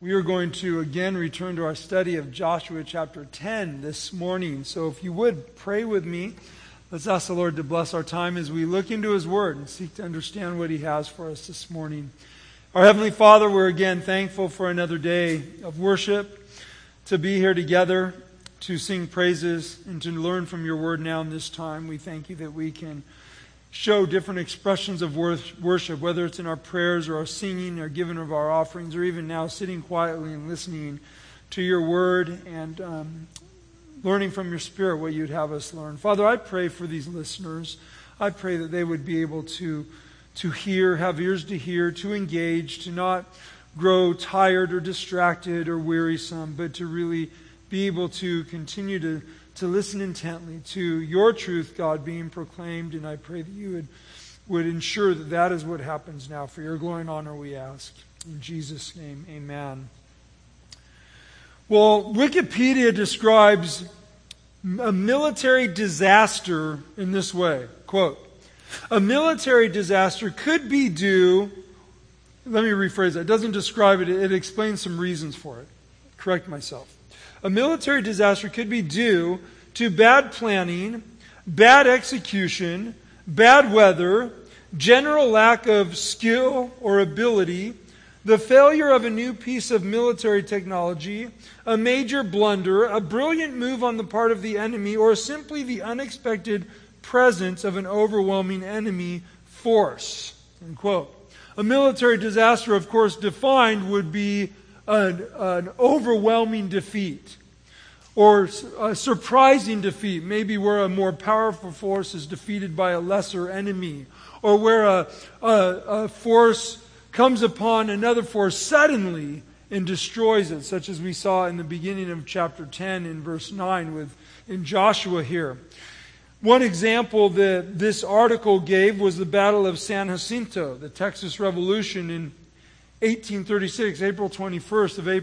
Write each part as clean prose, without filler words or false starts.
We are going to again return to our study of Joshua chapter 10 this morning. So if you would pray with me, let's ask the Lord to bless our time as we look into His Word and seek to understand what He has for us this morning. Our Heavenly Father, we're again thankful for another day of worship, to be here together, to sing praises, and to learn from Your Word now in this time. We thank You that we can show different expressions of worship, whether it's in our prayers or our singing or giving of our offerings, or even now sitting quietly and listening to Your Word and learning from Your Spirit what You'd have us learn. Father, I pray for these listeners. I pray that they would be able to hear, have ears to hear, to engage, to not grow tired or distracted or wearisome, but to really be able to continue to listen intently to Your truth, God, being proclaimed. And I pray that You would ensure that that is what happens now. For Your glory and honor we ask. In Jesus' name, amen. Well, Wikipedia describes a military disaster in this way. Quote, a military disaster could be due, let me rephrase that, it doesn't describe it, it explains some reasons for it. Correct myself. A military disaster could be due to bad planning, bad execution, bad weather, general lack of skill or ability, the failure of a new piece of military technology, a major blunder, a brilliant move on the part of the enemy, or simply the unexpected presence of an overwhelming enemy force. End quote. A military disaster, of course, defined would be an overwhelming defeat or a surprising defeat, maybe where a more powerful force is defeated by a lesser enemy, or where a force comes upon another force suddenly and destroys it, such as we saw in the beginning of chapter 10 in verse 9 in Joshua here. One example that this article gave was the Battle of San Jacinto, the Texas Revolution in 1836, April 21st of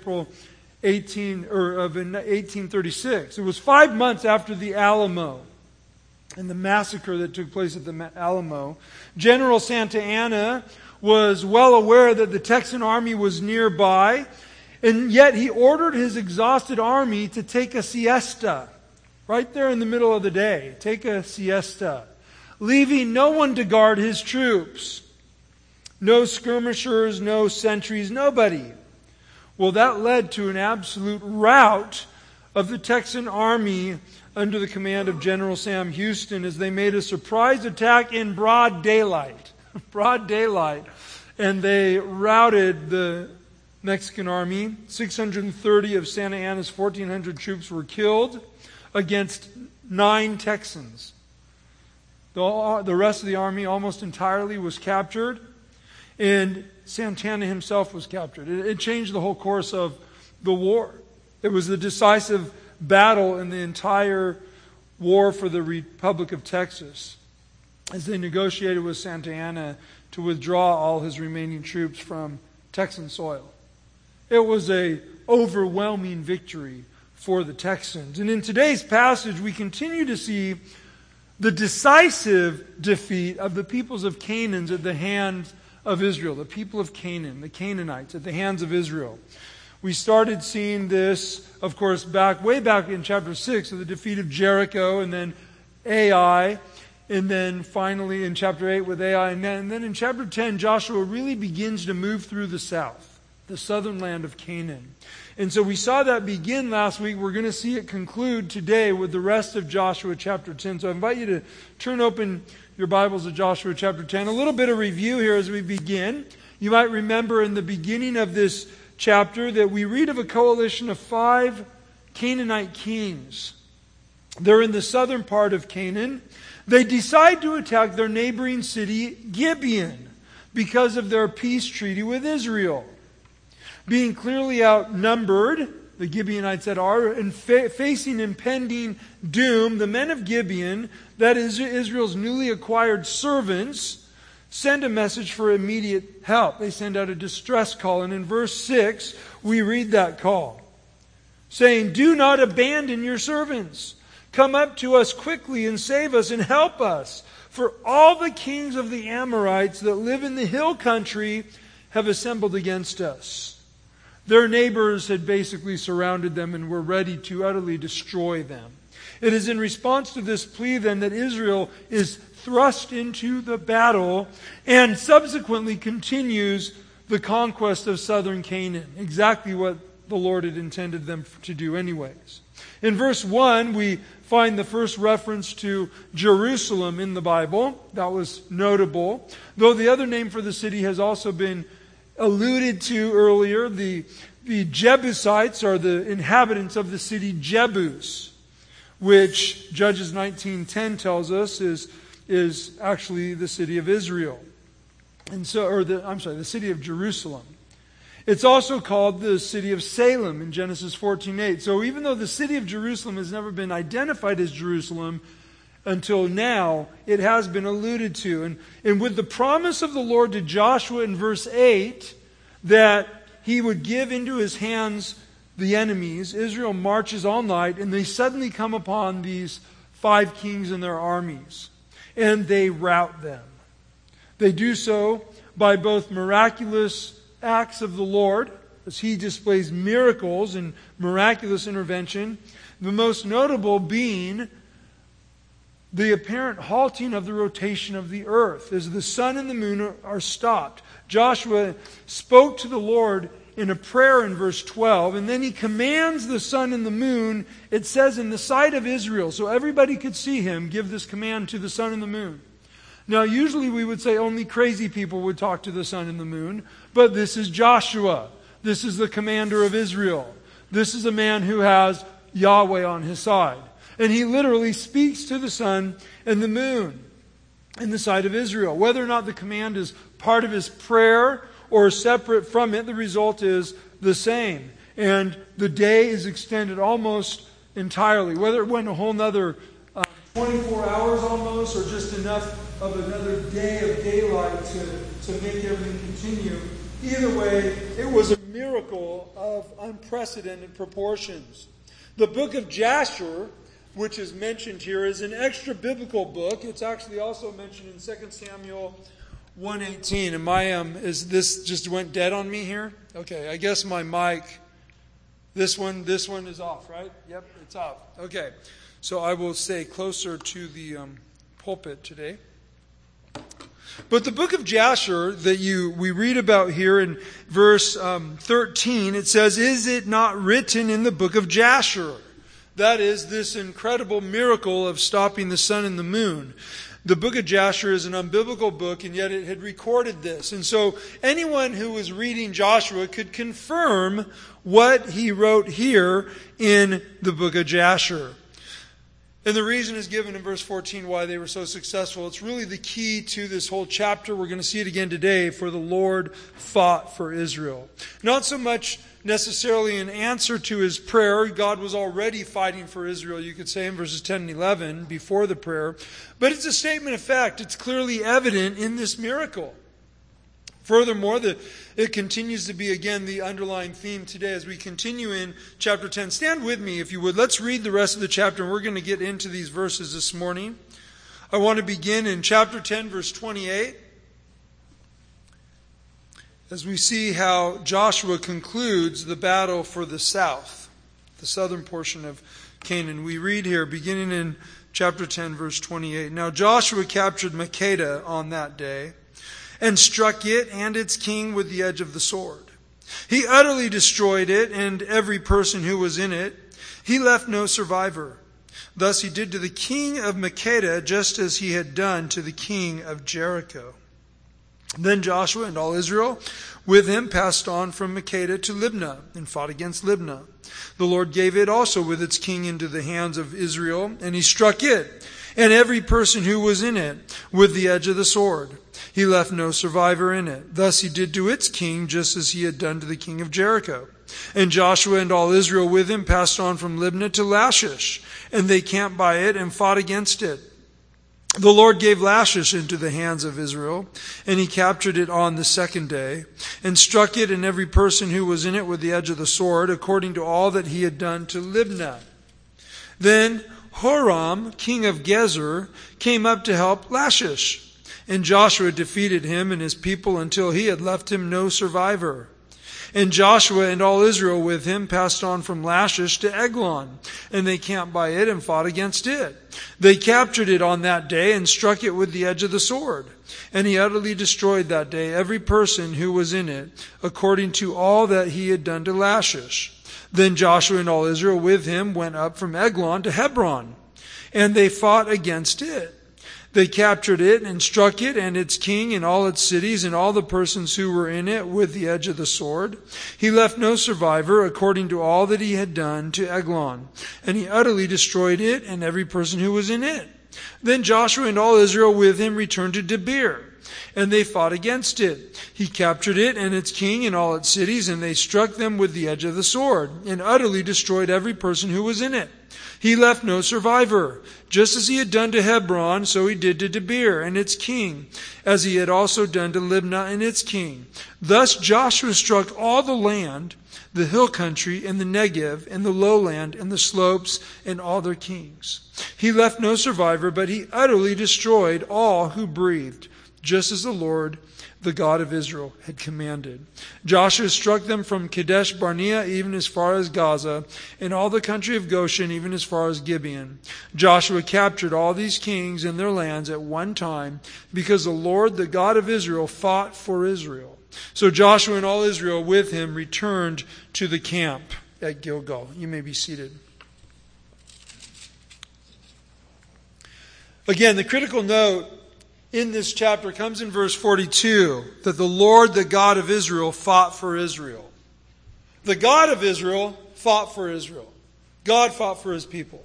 1836. It was 5 months after the Alamo and the massacre that took place at the Alamo. General Santa Anna was well aware that the Texan army was nearby, and yet he ordered his exhausted army to take a siesta right there in the middle of the day. Take a siesta, leaving no one to guard his troops. No skirmishers, no sentries, nobody. Well, that led to an absolute rout of the Texan army under the command of General Sam Houston as they made a surprise attack in broad daylight. Broad daylight. And they routed the Mexican army. 630 of Santa Anna's 1,400 troops were killed against 9 Texans. The rest of the army almost entirely was captured. And Santana himself was captured. It changed the whole course of the war. It was the decisive battle in the entire war for the Republic of Texas as they negotiated with Santa Anna to withdraw all his remaining troops from Texan soil. It was an overwhelming victory for the Texans. And in today's passage, we continue to see the decisive defeat of the peoples of Canaan at the hands of Israel, the people of Canaan, the Canaanites, at the hands of Israel. We started seeing this, of course, way back in chapter 6, of the defeat of Jericho, and then Ai, and then finally in chapter 8 with Ai, and then in chapter 10, Joshua really begins to move through the south, the southern land of Canaan. And so we saw that begin last week. We're going to see it conclude today with the rest of Joshua chapter 10. So I invite you to turn open your Bibles to Joshua chapter 10. A little bit of review here as we begin. You might remember in the beginning of this chapter that we read of a coalition of 5 Canaanite kings. They're in the southern part of Canaan. They decide to attack their neighboring city, Gibeon, because of their peace treaty with Israel. Being clearly outnumbered, the Gibeonites that are, and facing impending doom, the men of Gibeon, that is Israel's newly acquired servants, send a message for immediate help. They send out a distress call. And in verse 6, we read that call, saying, "Do not abandon your servants. Come up to us quickly and save us and help us. For all the kings of the Amorites that live in the hill country have assembled against us." Their neighbors had basically surrounded them and were ready to utterly destroy them. It is in response to this plea then that Israel is thrust into the battle and subsequently continues the conquest of southern Canaan. Exactly what the Lord had intended them to do anyways. In verse 1, we find the first reference to Jerusalem in the Bible. That was notable. Though the other name for the city has also been alluded to earlier. The Jebusites are the inhabitants of the city Jebus, which Judges 19:10 tells us is actually the city of Israel. And so, the city of Jerusalem. It's also called the city of Salem in Genesis 14:8. So even though the city of Jerusalem has never been identified as Jerusalem until now, it has been alluded to. And with the promise of the Lord to Joshua in verse 8 that he would give into his hands the enemies, Israel marches all night and they suddenly come upon these 5 kings and their armies. And they rout them. They do so by both miraculous acts of the Lord, as he displays miracles and miraculous intervention, the most notable being the apparent halting of the rotation of the earth as the sun and the moon are stopped. Joshua spoke to the Lord in a prayer in verse 12, and then he commands the sun and the moon, it says, in the sight of Israel, so everybody could see him give this command to the sun and the moon. Now, usually we would say only crazy people would talk to the sun and the moon, but this is Joshua. This is the commander of Israel. This is a man who has Yahweh on his side. And he literally speaks to the sun and the moon in the sight of Israel. Whether or not the command is part of his prayer or separate from it, the result is the same. And the day is extended almost entirely. Whether it went a whole nother 24 hours almost, or just enough of another day of daylight to make everything continue. Either way, it was a miracle of unprecedented proportions. The book of Jasher, which is mentioned here, is an extra biblical book. It's actually also mentioned in 2 Samuel 1:18. And is this just went dead on me here? Okay, I guess my mic, this one is off, right? Yep, it's off. Okay. So I will stay closer to the pulpit today. But the book of Jasher that we read about here in verse 13, it says, "Is it not written in the book of Jasher?" That is this incredible miracle of stopping the sun and the moon. The book of Jasher is an unbiblical book, and yet it had recorded this. And so anyone who was reading Joshua could confirm what he wrote here in the book of Jasher. And the reason is given in verse 14 why they were so successful. It's really the key to this whole chapter. We're going to see it again today. For the Lord fought for Israel. Not so much necessarily an answer to his prayer. God was already fighting for Israel, you could say, in verses 10 and 11 before the prayer. But it's a statement of fact. It's clearly evident in this miracle. Furthermore, it continues to be, again, the underlying theme today as we continue in chapter 10. Stand with me, if you would. Let's read the rest of the chapter, and we're going to get into these verses this morning. I want to begin in chapter 10, verse 28, as we see how Joshua concludes the battle for the south, the southern portion of Canaan. We read here, beginning in chapter 10, verse 28. "Now Joshua captured Makkedah on that day, and struck it and its king with the edge of the sword. He utterly destroyed it and every person who was in it. He left no survivor. Thus he did to the king of Makkedah just as he had done to the king of Jericho. Then Joshua and all Israel with him passed on from Makkedah to Libnah and fought against Libnah. The Lord gave it also with its king into the hands of Israel, and he struck it and every person who was in it with the edge of the sword. He left no survivor in it. Thus he did to its king just as he had done to the king of Jericho. And Joshua and all Israel with him passed on from Libnah to Lachish, and they camped by it and fought against it. The Lord gave Lachish into the hands of Israel, and he captured it on the second day, and struck it and every person who was in it with the edge of the sword, according to all that he had done to Libnah. Then Horam, king of Gezer, came up to help Lachish. And Joshua defeated him and his people until he had left him no survivor. And Joshua and all Israel with him passed on from Lachish to Eglon, and they camped by it and fought against it. They captured it on that day and struck it with the edge of the sword. And he utterly destroyed that day every person who was in it, according to all that he had done to Lachish. Then Joshua and all Israel with him went up from Eglon to Hebron, and they fought against it. They captured it and struck it and its king and all its cities and all the persons who were in it with the edge of the sword. He left no survivor according to all that he had done to Eglon. And he utterly destroyed it and every person who was in it. Then Joshua and all Israel with him returned to Debir, and they fought against it. He captured it and its king and all its cities, and they struck them with the edge of the sword, and utterly destroyed every person who was in it. He left no survivor. Just as he had done to Hebron, so he did to Debir and its king, as he had also done to Libnah and its king. Thus Joshua struck all the land, the hill country, and the Negev, and the lowland, and the slopes, and all their kings. He left no survivor, but he utterly destroyed all who breathed, just as the Lord, the God of Israel, had commanded. Joshua struck them from Kadesh Barnea even as far as Gaza, and all the country of Goshen even as far as Gibeon. Joshua captured all these kings and their lands at one time, because the Lord, the God of Israel, fought for Israel. So Joshua and all Israel with him returned to the camp at Gilgal. You may be seated. Again, the critical note in this chapter comes in verse 42, that the Lord, the God of Israel, fought for Israel. The God of Israel fought for Israel. God fought for his people.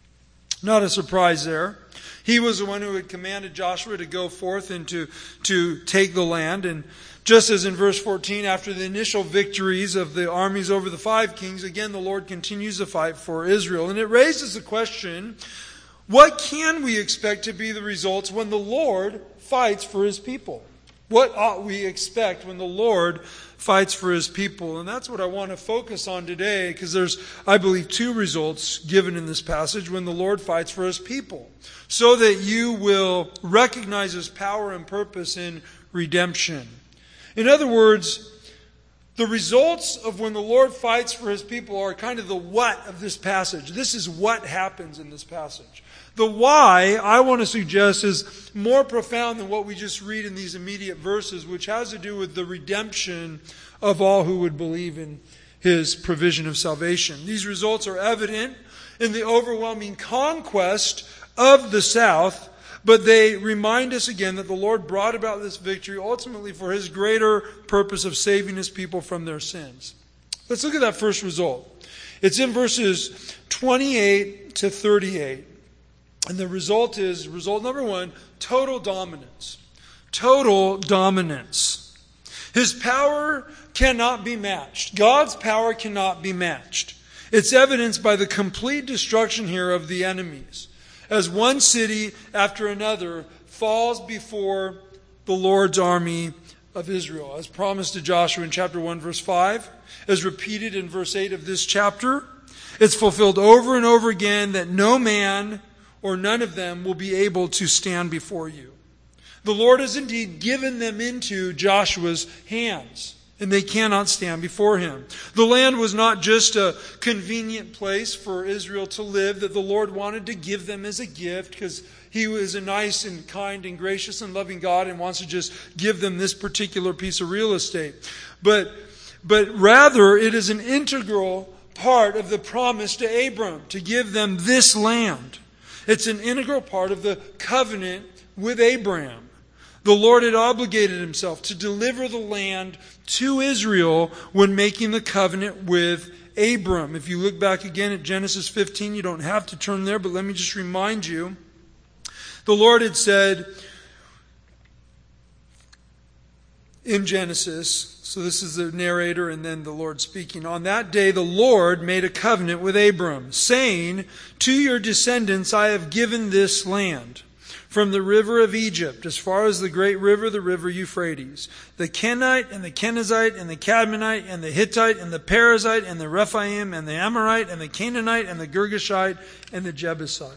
Not a surprise there. He was the one who had commanded Joshua to go forth and to take the land. And just as in verse 14, after the initial victories of the armies over the 5 kings, again the Lord continues the fight for Israel. And it raises the question, what can we expect to be the results when the Lord fights for his people? What ought we expect when the Lord fights for his people? And that's what I want to focus on today, because there's, I believe, 2 results given in this passage when the Lord fights for his people, so that you will recognize his power and purpose in redemption. In other words, the results of when the Lord fights for his people are kind of the what of this passage. This is what happens in this passage. The why, I want to suggest, is more profound than what we just read in these immediate verses, which has to do with the redemption of all who would believe in his provision of salvation. These results are evident in the overwhelming conquest of the south, but they remind us again that the Lord brought about this victory ultimately for his greater purpose of saving his people from their sins. Let's look at that first result. It's in verses 28 to 38. And the result is, result number 1, total dominance. Total dominance. His power cannot be matched. God's power cannot be matched. It's evidenced by the complete destruction here of the enemies, as one city after another falls before the Lord's army of Israel, as promised to Joshua in chapter 1, verse 5, as repeated in verse 8 of this chapter. It's fulfilled over and over again that no man or none of them will be able to stand before you. The Lord has indeed given them into Joshua's hands, and they cannot stand before him. The land was not just a convenient place for Israel to live that the Lord wanted to give them as a gift, because he is a nice and kind and gracious and loving God and wants to just give them this particular piece of real estate. But rather, it is an integral part of the promise to Abram to give them this land. It's an integral part of the covenant with Abraham. The Lord had obligated himself to deliver the land to Israel when making the covenant with Abram. If you look back again at Genesis 15, you don't have to turn there, but let me just remind you. The Lord had said in Genesis, so this is the narrator and then the Lord speaking. On that day the Lord made a covenant with Abram, saying, to your descendants I have given this land, from the river of Egypt, as far as the great river, the river Euphrates, the Kenite and the Kenizzite and the Cadmonite and the Hittite and the Perizzite and the Rephaim and the Amorite and the Canaanite and the Girgashite and the Jebusite.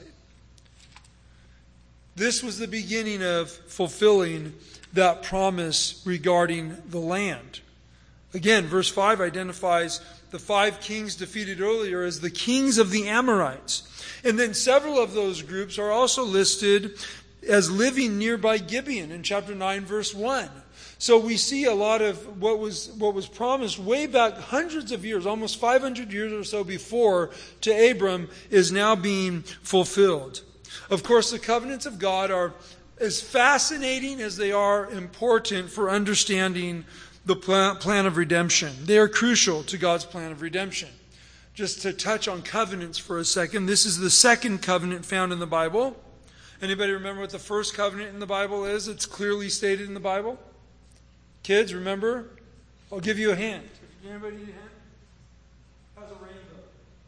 This was the beginning of fulfilling that promise regarding the land. Again, verse 5 identifies the 5 kings defeated earlier as the kings of the Amorites. And then several of those groups are also listed as living nearby Gibeon in chapter 9, verse 1. So we see a lot of what was promised way back hundreds of years, almost 500 years or so before, to Abram is now being fulfilled. Of course, the covenants of God are as fascinating as they are important for understanding the plan of redemption. They are crucial to God's plan of redemption. Just to touch on covenants for a second, this is the second covenant found in the Bible. Anybody remember what the first covenant in the Bible is? It's clearly stated in the Bible. Kids, remember? I'll give you a hand. Anybody need a hand? How's a rainbow?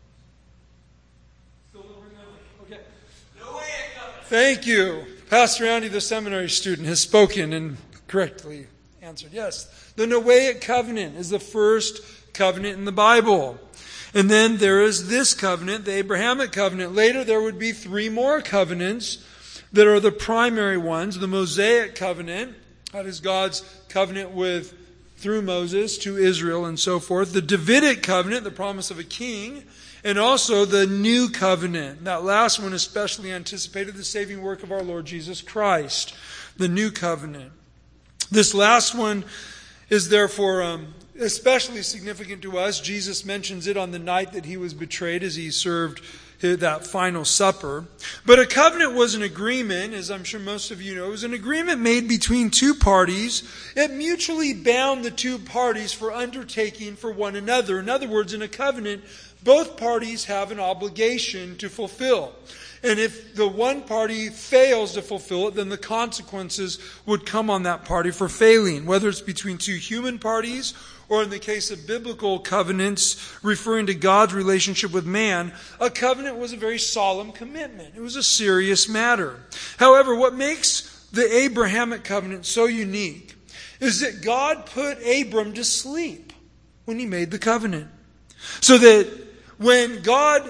Still don't remember? Okay. Noahic covenant. Thank you. Pastor Andy, the seminary student, has spoken and correctly answered. Yes. The Noahic covenant is the first covenant in the Bible. And then there is this covenant, the Abrahamic covenant. Later there would be 3 more covenants that are the primary ones. The Mosaic covenant, that is God's covenant through Moses to Israel and so forth. The Davidic covenant, the promise of a king. And also the new covenant. That last one especially anticipated the saving work of our Lord Jesus Christ. The new covenant. This last one is therefore especially significant to us. Jesus mentions it on the night that he was betrayed as he served that final supper. But a covenant was an agreement, as I'm sure most of you know. It was an agreement made between 2 parties. It mutually bound the 2 parties for undertaking for one another. In other words, in a covenant, both parties have an obligation to fulfill. And if the one party fails to fulfill it, then the consequences would come on that party for failing. Whether it's between 2 human parties, or in the case of biblical covenants, referring to God's relationship with man, a covenant was a very solemn commitment. It was a serious matter. However, what makes the Abrahamic covenant so unique is that God put Abram to sleep when he made the covenant. So that when God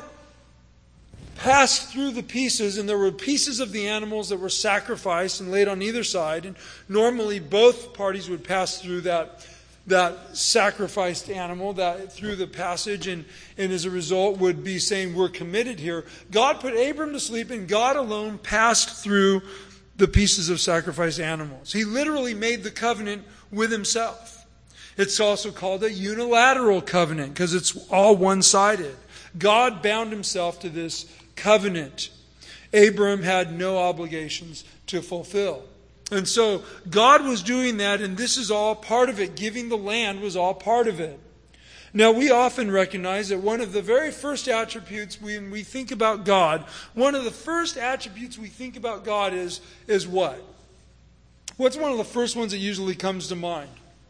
passed through the pieces, and there were pieces of the animals that were sacrificed and laid on either side, and normally both parties would pass through that sacrificed animal through the passage, and as a result would be saying, we're committed here. God put Abram to sleep, and God alone passed through the pieces of sacrificed animals. He literally made the covenant with himself. It's also called a unilateral covenant because it's all one-sided. God bound himself to this covenant. Abram had no obligations to fulfill. And so God was doing that, and this is all part of it. Giving the land was all part of it. Now, we often recognize that one of the very first attributes when we think about God, one of the first attributes we think about God is what? What's one of the first ones that usually comes to mind?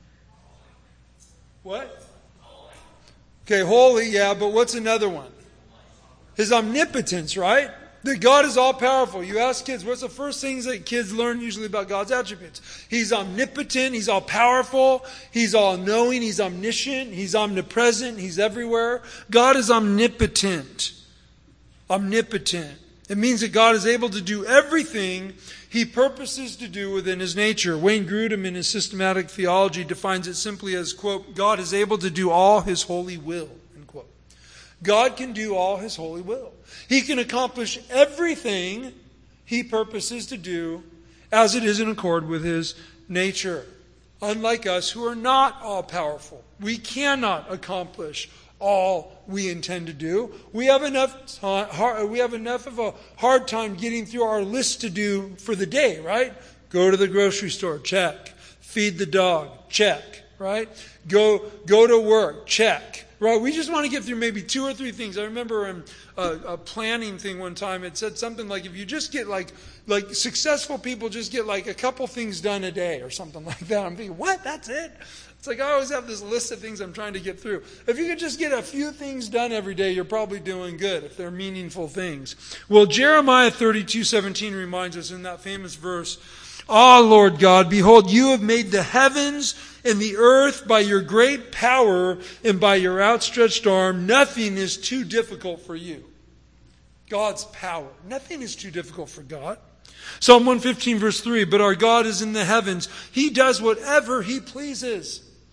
What? Okay, holy, yeah, but what's another one? His omnipotence, right? That God is all-powerful. You ask kids, what's the first things that kids learn usually about God's attributes? He's omnipotent, He's all-powerful, He's all-knowing, He's omniscient, He's omnipresent, He's everywhere. God is omnipotent. Omnipotent. It means that God is able to do everything He purposes to do within His nature. Wayne Grudem in his systematic theology defines it simply as, quote, God is able to do all His holy will, end quote. God can do all His holy will. He can accomplish everything He purposes to do as it is in accord with His nature. Unlike us who are not all-powerful. We cannot accomplish all we intend to do. We have enough of a hard time getting through our list to do for the day, right? Go to the grocery store, check. Feed the dog, check, right? Go to work, check. Right, we just want to get through maybe 2 or 3 things. I remember in a planning thing one time, it said something like, if you just get like successful people just get like a couple things done a day or something like that. I'm thinking, what? That's it? It's like I always have this list of things I'm trying to get through. If you could just get a few things done every day, you're probably doing good if they're meaningful things. Well, Jeremiah 32:17 reminds us in that famous verse, Ah, Lord God, behold, you have made the heavens and the earth by your great power and by your outstretched arm. Nothing is too difficult for you. God's power. Nothing is too difficult for God. Psalm 115 verse 3, but our God is in the heavens. He does whatever He pleases.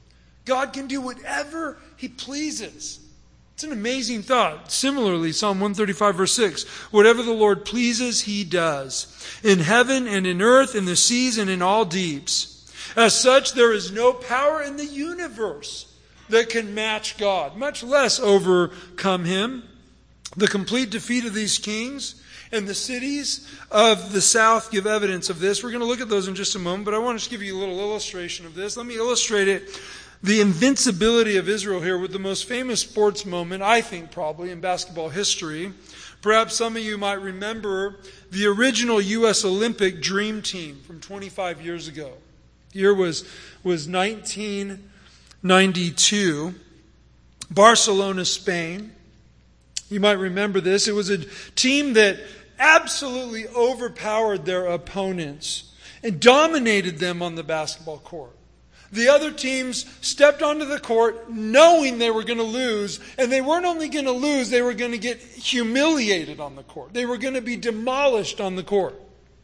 God can do whatever He pleases. It's an amazing thought. Similarly, Psalm 135 verse 6, whatever the Lord pleases, He does. In heaven and in earth, in the seas and in all deeps. As such, there is no power in the universe that can match God, much less overcome Him. The complete defeat of these kings and the cities of the south give evidence of this. We're going to look at those in just a moment, but I want to just give you a little illustration of this. Let me illustrate it. The invincibility of Israel here with the most famous sports moment, I think probably, in basketball history. Perhaps some of you might remember the original U.S. Olympic Dream Team from 25 years ago. The year was 1992. Barcelona, Spain. You might remember this. It was a team that absolutely overpowered their opponents and dominated them on the basketball court. The other teams stepped onto the court knowing they were going to lose, and they weren't only going to lose, they were going to get humiliated on the court. They were going to be demolished on the court.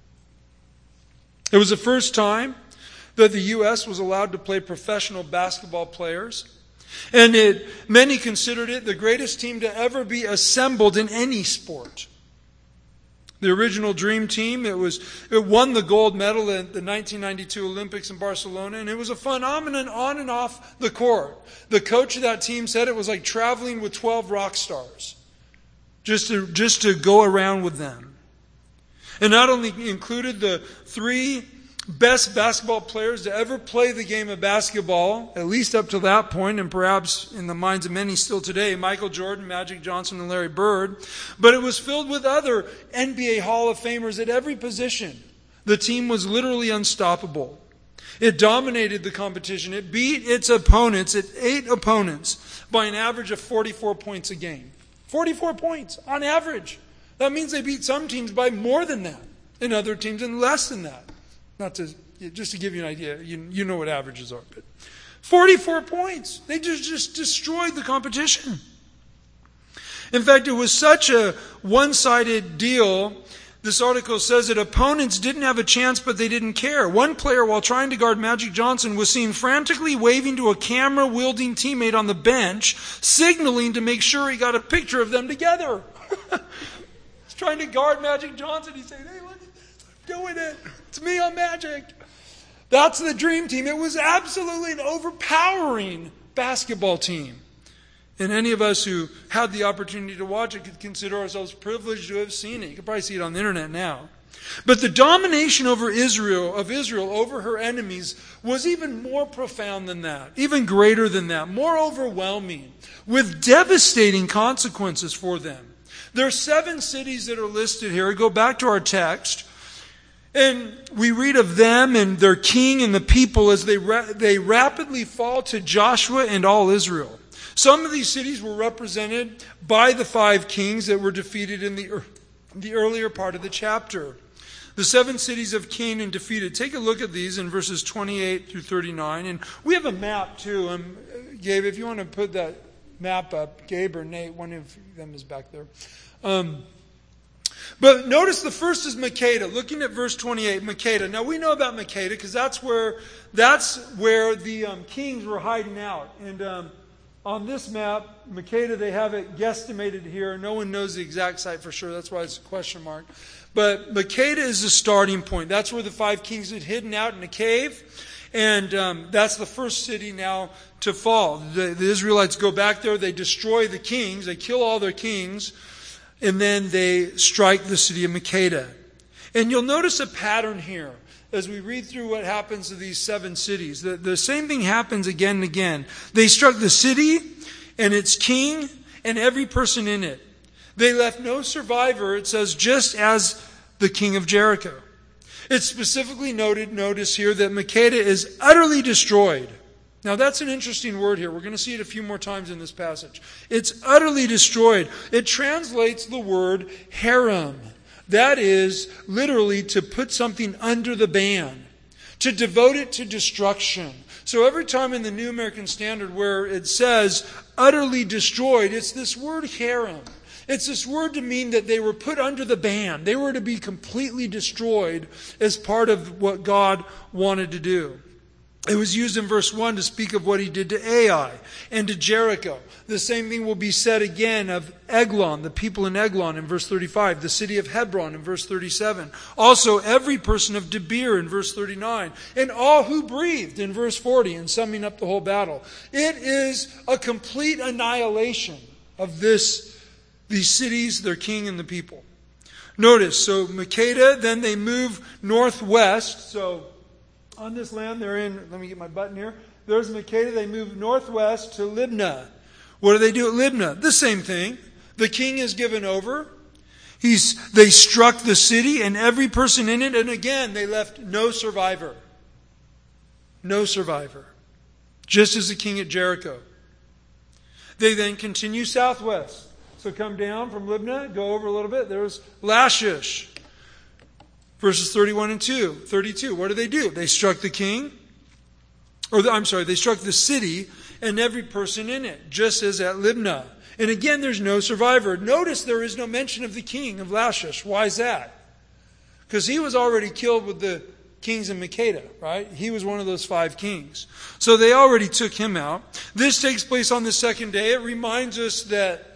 It was the first time that the U.S. was allowed to play professional basketball players, and many considered it the greatest team to ever be assembled in any sport. The original Dream Team, it won the gold medal at the 1992 Olympics in Barcelona, and it was a phenomenon on and off the court. The coach of that team said it was like traveling with 12 rock stars, just to go around with them. And not only included the 3 best basketball players to ever play the game of basketball, at least up to that point, and perhaps in the minds of many still today, Michael Jordan, Magic Johnson, and Larry Bird. But it was filled with other NBA Hall of Famers at every position. The team was literally unstoppable. It dominated the competition. It beat its opponents, 8 opponents, by an average of 44 points a game. 44 points on average. That means they beat some teams by more than that, and other teams in less than that. Just to give you an idea, you know what averages are. But 44 points. They just destroyed the competition. In fact, it was such a one-sided deal. This article says that opponents didn't have a chance, but they didn't care. One player, while trying to guard Magic Johnson, was seen frantically waving to a camera-wielding teammate on the bench, signaling to make sure he got a picture of them together. He's trying to guard Magic Johnson. He's saying, hey, look, I'm doing it. It's me on Magic. That's the Dream Team. It was absolutely an overpowering basketball team. And any of us who had the opportunity to watch it could consider ourselves privileged to have seen it. You can probably see it on the internet now. But the domination of Israel over her enemies was even more profound than that, even greater than that, more overwhelming, with devastating consequences for them. There are 7 cities that are listed here. Go back to our text. And we read of them and their king and the people as they rapidly fall to Joshua and all Israel. Some of these cities were represented by the 5 kings that were defeated in the earlier part of the chapter. The 7 cities of Canaan defeated. Take a look at these in verses 28 through 39. And we have a map too. Gabe, if you want to put that map up, Gabe or Nate, one of them is back there. But notice the first is Makkedah. Looking at verse 28, Makkedah. Now we know about Makkedah because that's where the kings were hiding out. And on this map, Makkedah, they have it guesstimated here. No one knows the exact site for sure. That's why it's a question mark. But Makkedah is the starting point. That's where the 5 kings had hidden out in a cave. And that's the first city now to fall. The Israelites go back there. They destroy the kings. They kill all their kings. And then they strike the city of Makkedah. And you'll notice a pattern here as we read through what happens to these 7 cities. The same thing happens again and again. They struck the city and its king and every person in it. They left no survivor, it says, just as the king of Jericho. It's specifically notice here that Makkedah is utterly destroyed. Now that's an interesting word here. We're going to see it a few more times in this passage. It's utterly destroyed. It translates the word harem. That is literally to put something under the ban, to devote it to destruction. So every time in the New American Standard where it says utterly destroyed, it's this word harem. It's this word to mean that they were put under the ban. They were to be completely destroyed as part of what God wanted to do. It was used in verse 1 to speak of what he did to Ai and to Jericho. The same thing will be said again of Eglon, the people in Eglon in verse 35, the city of Hebron in verse 37. Also, every person of Debir in verse 39, and all who breathed in verse 40, in summing up the whole battle. It is a complete annihilation of these cities, their king, and the people. Notice, so Makkedah, then they move northwest, so on this land they're in, let me get my button here. There's Makkedah. They move northwest to Libnah. What do they do at Libnah? The same thing. The king is given over. They struck the city and every person in it. And again, they left no survivor. No survivor. Just as the king at Jericho. They then continue southwest. So come down from Libnah, go over a little bit. There's Lachish. Verses 31 and 32. What do? They struck the king. They struck the city and every person in it, just as at Libnah. And again, there's no survivor. Notice there is no mention of the king of Lachish. Why is that? Because he was already killed with the kings in Makkedah, right? He was one of those 5 kings. So they already took him out. This takes place on the second day. It reminds us that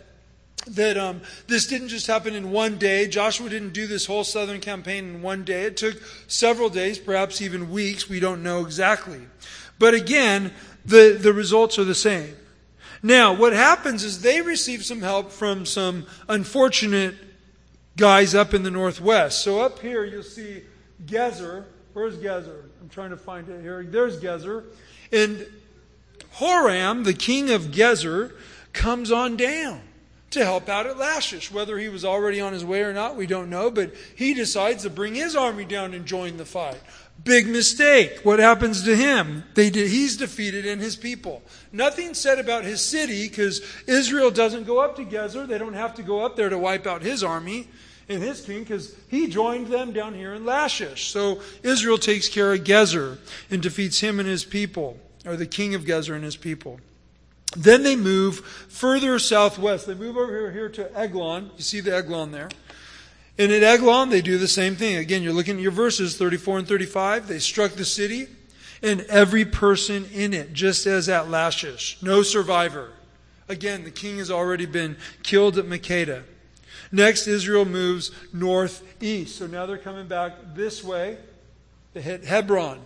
this didn't just happen in one day. Joshua didn't do this whole southern campaign in one day. It took several days, perhaps even weeks. We don't know exactly. But again, the results are the same. Now, what happens is they receive some help from some unfortunate guys up in the northwest. So up here you'll see Gezer. Where's Gezer? I'm trying to find it here. There's Gezer. And Horam, the king of Gezer, comes on down to help out at Lachish. Whether he was already on his way or not, we don't know. But he decides to bring his army down and join the fight. Big mistake. What happens to him? He's defeated and his people. Nothing said about his city because Israel doesn't go up to Gezer. They don't have to go up there to wipe out his army and his king because he joined them down here in Lachish. So Israel takes care of Gezer and defeats him and his people, or the king of Gezer and his people. Then they move further southwest. They move over here to Eglon. You see the Eglon there. And at Eglon, they do the same thing. Again, you're looking at your verses 34 and 35. They struck the city and every person in it, just as at Lachish. No survivor. Again, the king has already been killed at Makkedah. Next, Israel moves northeast. So now they're coming back this way. They hit Hebron.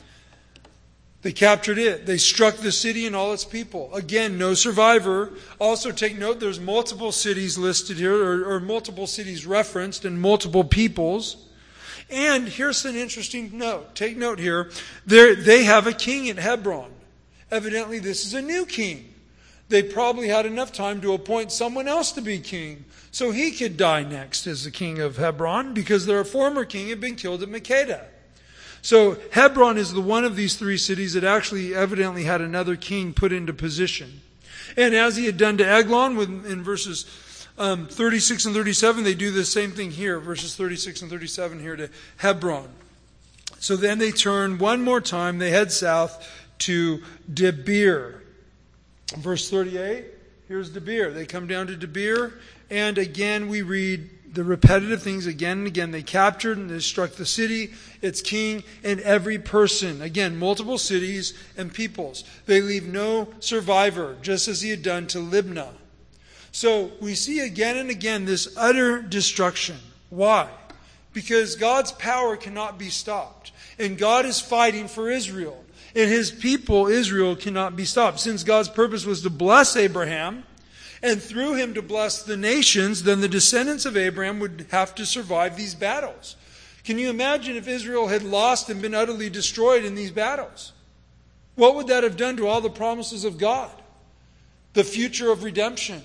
They captured it. They struck the city and all its people. Again, no survivor. Also take note, there's multiple cities listed here, or multiple cities referenced, and multiple peoples. And here's an interesting note. Take note here. They have a king at Hebron. Evidently, this is a new king. They probably had enough time to appoint someone else to be king, so he could die next as the king of Hebron, because their former king had been killed at Makkedah. So Hebron is the one of these 3 cities that actually evidently had another king put into position. And as he had done to Eglon in verses 36 and 37, they do the same thing here, verses 36 and 37 here to Hebron. So then they turn one more time, they head south to Debir. Verse 38, here's Debir. They come down to Debir, and again we read the repetitive things again and again. They captured and they struck the city, its king, and every person. Again, multiple cities and peoples. They leave no survivor, just as he had done to Libnah. So we see again and again this utter destruction. Why? Because God's power cannot be stopped. And God is fighting for Israel. And his people, Israel, cannot be stopped. Since God's purpose was to bless Abraham, and through him to bless the nations, then the descendants of Abraham would have to survive these battles. Can you imagine if Israel had lost and been utterly destroyed in these battles? What would that have done to all the promises of God? The future of redemption.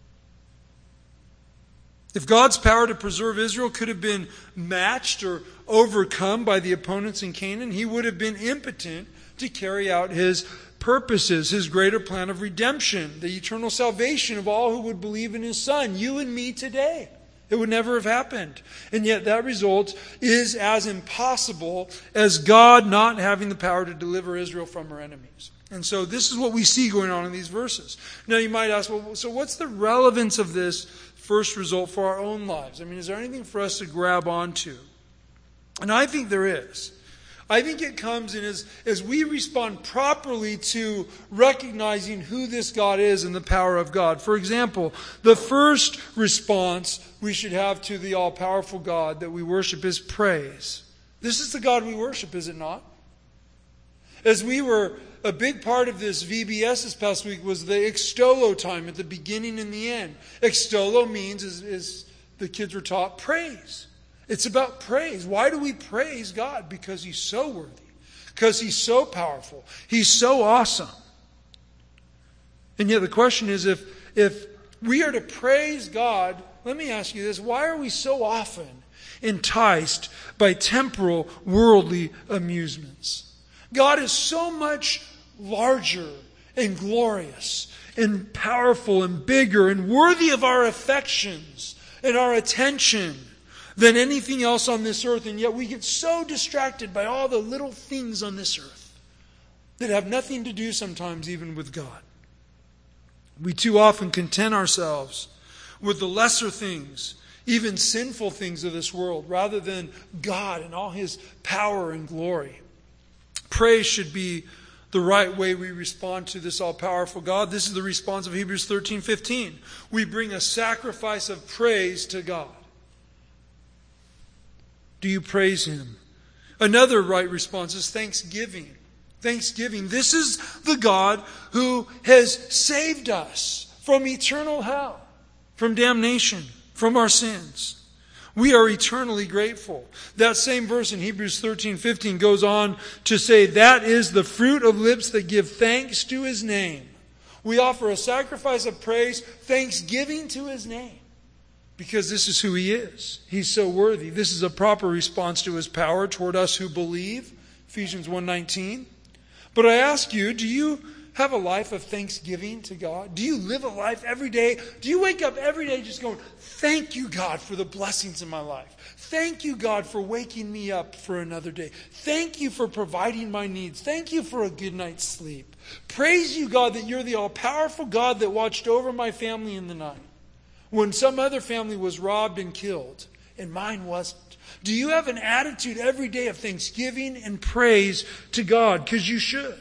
If God's power to preserve Israel could have been matched or overcome by the opponents in Canaan, he would have been impotent to carry out his purposes, his greater plan of redemption, the eternal salvation of all who would believe in his Son, you and me today. It would never have happened. And yet that result is as impossible as God not having the power to deliver Israel from her enemies. And so this is what we see going on in these verses. Now you might ask, well, so what's the relevance of this first result for our own lives? I mean, is there anything for us to grab onto? And I think there is. I think it comes in as we respond properly to recognizing who this God is and the power of God. For example, the first response we should have to the all-powerful God that we worship is praise. This is the God we worship, is it not? As we were, a big part of this VBS this past week was the extolo time at the beginning and the end. Extolo means, as the kids were taught, praise. It's about praise. Why do we praise God? Because He's so worthy. Because He's so powerful. He's so awesome. And yet the question is, if we are to praise God, let me ask you this. Why are we so often enticed by temporal, worldly amusements? God is so much larger and glorious and powerful and bigger and worthy of our affections and our attention than anything else on this earth, and yet we get so distracted by all the little things on this earth that have nothing to do sometimes even with God. We too often content ourselves with the lesser things, even sinful things of this world, rather than God and all His power and glory. Praise should be the right way we respond to this all-powerful God. This is the response of Hebrews 13:15. We bring a sacrifice of praise to God. Do you praise Him? Another right response is thanksgiving. Thanksgiving. This is the God who has saved us from eternal hell, from damnation, from our sins. We are eternally grateful. That same verse in Hebrews 13:15 goes on to say, that is the fruit of lips that give thanks to His name. We offer a sacrifice of praise, thanksgiving to His name. Because this is who He is. He's so worthy. This is a proper response to His power toward us who believe. Ephesians 1:19. But I ask you, do you have a life of thanksgiving to God? Do you live a life every day? Do you wake up every day just going, thank you, God, for the blessings in my life. Thank you, God, for waking me up for another day. Thank you for providing my needs. Thank you for a good night's sleep. Praise you, God, that you're the all-powerful God that watched over my family in the night when some other family was robbed and killed, and mine wasn't. Do you have an attitude every day of thanksgiving and praise to God? Because you should.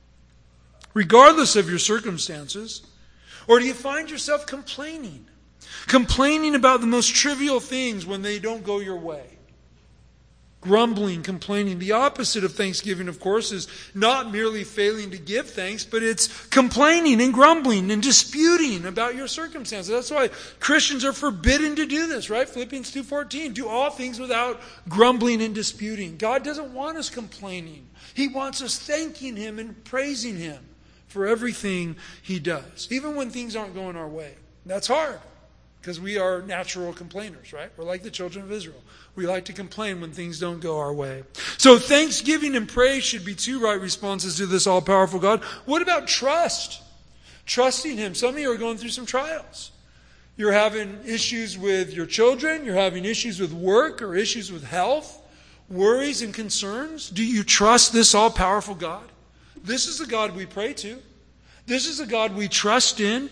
Regardless of your circumstances. Or do you find yourself complaining? Complaining about the most trivial things when they don't go your way. Grumbling, complaining. The opposite of thanksgiving, of course, is not merely failing to give thanks, but it's complaining and grumbling and disputing about your circumstances. That's why Christians are forbidden to do this, right? Philippians 2:14. Do all things without grumbling and disputing. God doesn't want us complaining. He wants us thanking Him and praising Him for everything He does, even when things aren't going our way. That's hard. Because we are natural complainers, right? We're like the children of Israel. We like to complain when things don't go our way. So thanksgiving and praise should be two right responses to this all-powerful God. What about trust? Trusting Him. Some of you are going through some trials. You're having issues with your children. You're having issues with work or issues with health, worries and concerns. Do you trust this all-powerful God? This is the God we pray to. This is the God we trust in.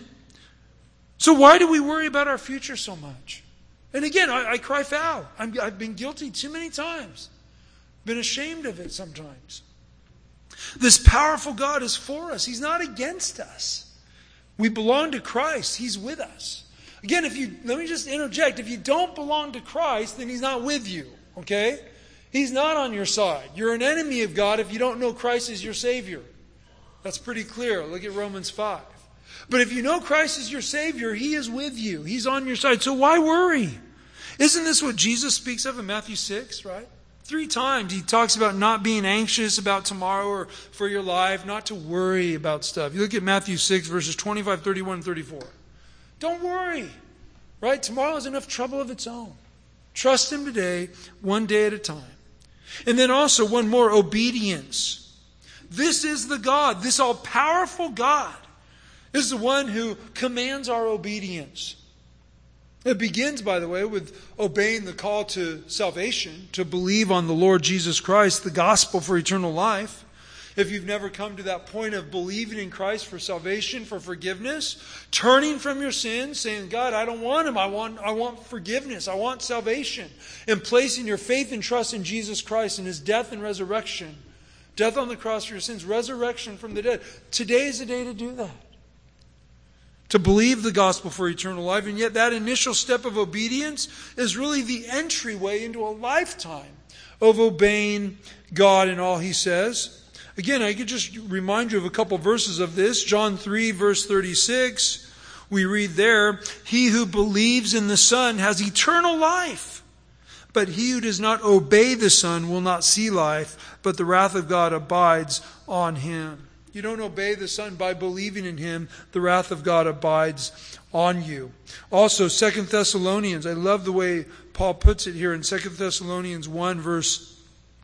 So why do we worry about our future so much? And again, I cry foul. I've been guilty too many times. Been ashamed of it sometimes. This powerful God is for us. He's not against us. We belong to Christ. He's with us. Again, let me just interject. If you don't belong to Christ, then He's not with you. Okay? He's not on your side. You're an enemy of God if you don't know Christ as your Savior. That's pretty clear. Look at Romans 5. But if you know Christ is your Savior, He is with you. He's on your side. So why worry? Isn't this what Jesus speaks of in Matthew 6, right? 3 times He talks about not being anxious about tomorrow or for your life, not to worry about stuff. You look at Matthew 6, verses 25, 31, and 34. Don't worry, right? Tomorrow has enough trouble of its own. Trust Him today, one day at a time. And then also one more, obedience. This is the God, this all-powerful God, is the one who commands our obedience. It begins, by the way, with obeying the call to salvation, to believe on the Lord Jesus Christ, the gospel for eternal life. If you've never come to that point of believing in Christ for salvation, for forgiveness, turning from your sins, saying, God, I don't want Him. I want forgiveness. I want salvation. And placing your faith and trust in Jesus Christ and His death and resurrection. Death on the cross for your sins, resurrection from the dead. Today is the day to do that. To believe the gospel for eternal life. And yet that initial step of obedience is really the entryway into a lifetime of obeying God in all He says. Again, I could just remind you of a couple verses of this. John 3, verse 36, we read there, He who believes in the Son has eternal life, but he who does not obey the Son will not see life, but the wrath of God abides on him. You don't obey the Son by believing in Him, the wrath of God abides on you. Also, 2 Thessalonians, I love the way Paul puts it here in 2 Thessalonians 1, verse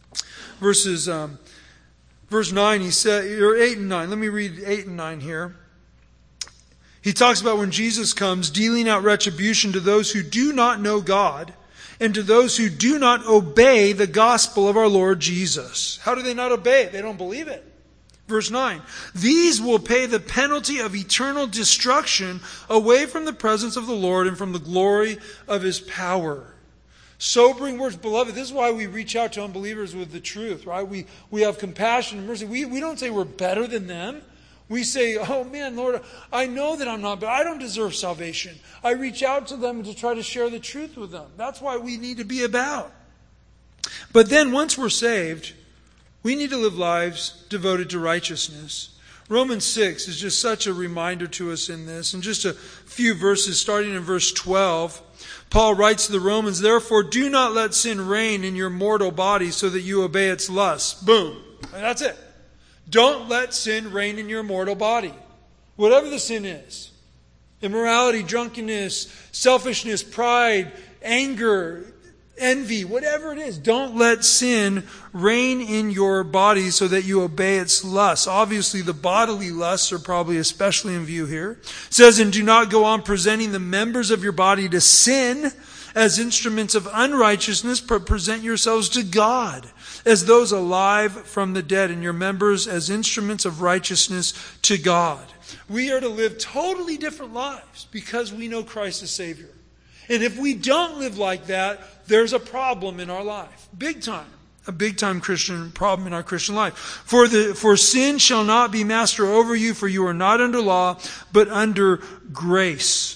9, he said, or 8 and 9. Let me read 8 and 9 here. He talks about when Jesus comes, dealing out retribution to those who do not know God and to those who do not obey the gospel of our Lord Jesus. How do they not obey it? They don't believe it. Verse 9, these will pay the penalty of eternal destruction away from the presence of the Lord and from the glory of His power. Sobering words, beloved. This is why we reach out to unbelievers with the truth, right? We have compassion and mercy. We don't say we're better than them. We say, oh man, Lord, I know that I'm not, but I don't deserve salvation. I reach out to them to try to share the truth with them. That's why we need to be about. But then once we're saved, we need to live lives devoted to righteousness. Romans 6 is just such a reminder to us in this. In just a few verses, starting in verse 12, Paul writes to the Romans, therefore do not let sin reign in your mortal body so that you obey its lusts. Boom. And that's it. Don't let sin reign in your mortal body. Whatever the sin is. Immorality, drunkenness, selfishness, pride, anger, envy, whatever it is. Don't let sin reign in your body so that you obey its lusts. Obviously, the bodily lusts are probably especially in view here. It says, and do not go on presenting the members of your body to sin as instruments of unrighteousness, but present yourselves to God as those alive from the dead, and your members as instruments of righteousness to God. We are to live totally different lives because we know Christ as Savior. And if we don't live like that, there's a problem in our life. Big time. A big time Christian problem in our Christian life. For sin shall not be master over you, for you are not under law, but under grace.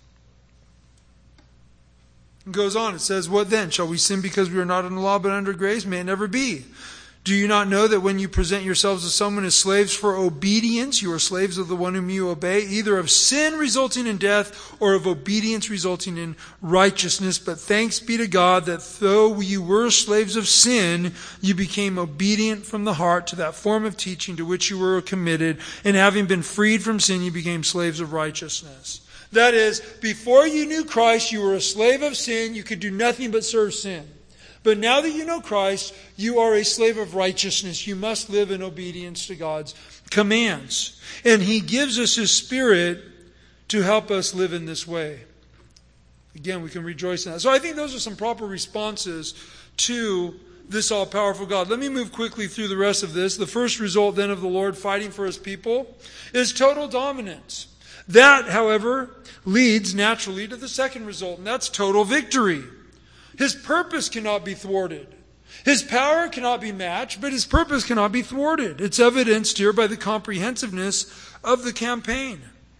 It goes on. It says, what then? Shall we sin because we are not under law, but under grace? May it never be. Do you not know that when you present yourselves to someone as slaves for obedience, you are slaves of the one whom you obey, either of sin resulting in death or of obedience resulting in righteousness? But thanks be to God that though you were slaves of sin, you became obedient from the heart to that form of teaching to which you were committed, and having been freed from sin, you became slaves of righteousness. That is, before you knew Christ, you were a slave of sin. You could do nothing but serve sin. But now that you know Christ, you are a slave of righteousness. You must live in obedience to God's commands. And He gives us His Spirit to help us live in this way. Again, we can rejoice in that. So I think those are some proper responses to this all-powerful God. Let me move quickly through the rest of this. The first result then of the Lord fighting for His people is total dominance. That, however, leads naturally to the second result, and that's total victory. His purpose cannot be thwarted. His power cannot be matched, but His purpose cannot be thwarted. It's evidenced here by the comprehensiveness of the campaign.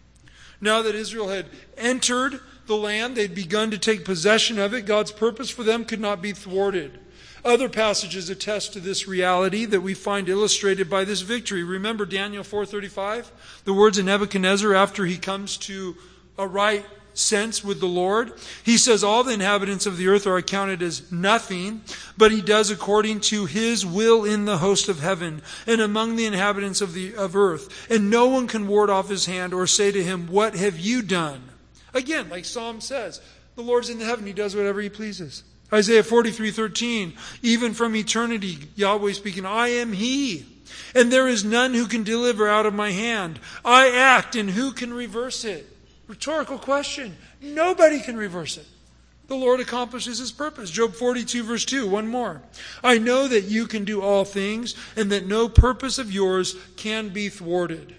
Now that Israel had entered the land, they'd begun to take possession of it, God's purpose for them could not be thwarted. Other passages attest to this reality that we find illustrated by this victory. Remember Daniel 4:35? The words of Nebuchadnezzar after he comes to a right sense with the Lord. He says all the inhabitants of the earth are accounted as nothing, but He does according to His will in the host of heaven and among the inhabitants of earth. And no one can ward off His hand or say to Him, what have you done? Again, like Psalm says, the Lord's in the heaven. He does whatever He pleases. Isaiah 43:13, even from eternity, Yahweh speaking, I am He, and there is none who can deliver out of my hand. I act, and who can reverse it? Rhetorical question. Nobody can reverse it. the Lord accomplishes his purpose. Job 42 verse 2, one more. I know that you can do all things, and that no purpose of yours can be thwarted.